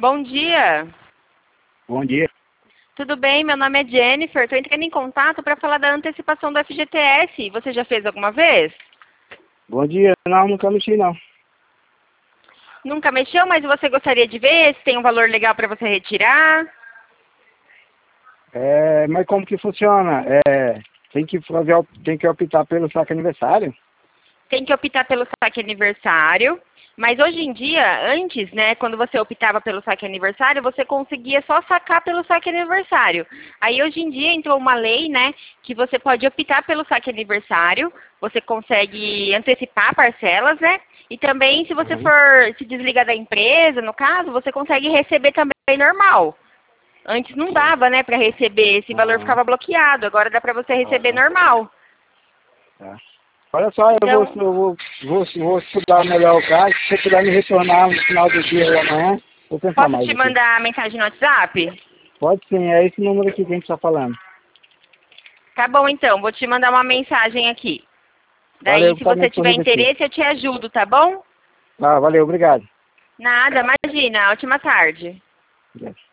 Bom dia. Bom dia. Tudo bem? Meu nome é Jennifer. Estou entrando em contato para falar da antecipação do FGTS. Você já fez alguma vez? Bom dia. Não, nunca mexi não. Nunca mexeu, mas você gostaria de ver se tem um valor legal para você retirar? Mas como que funciona? Tem que optar pelo saque aniversário? Tem que optar pelo saque aniversário. Mas hoje em dia, antes, né, quando você optava pelo saque aniversário, você conseguia só sacar pelo saque aniversário. Aí hoje em dia entrou uma lei, né, que você pode optar pelo saque aniversário, você consegue antecipar parcelas, né? E também, se você for se desligar da empresa, no caso, você consegue receber também normal. Antes não dava, né, para receber, esse valor ficava bloqueado, agora dá para você receber normal. Tá. Olha só, Então, vou estudar melhor o caso. Se você puder me retornar no final do dia ou amanhã, vou pensar posso mais te aqui. mandar mensagem no WhatsApp? Pode sim, é esse número aqui que a gente está falando. Tá bom, então, vou te mandar uma mensagem aqui. Daí, Valeu, se tá você meio tiver corrido aqui. interesse, eu te ajudo, tá bom? Valeu, obrigado. Nada, imagina. Ótima tarde. Obrigado.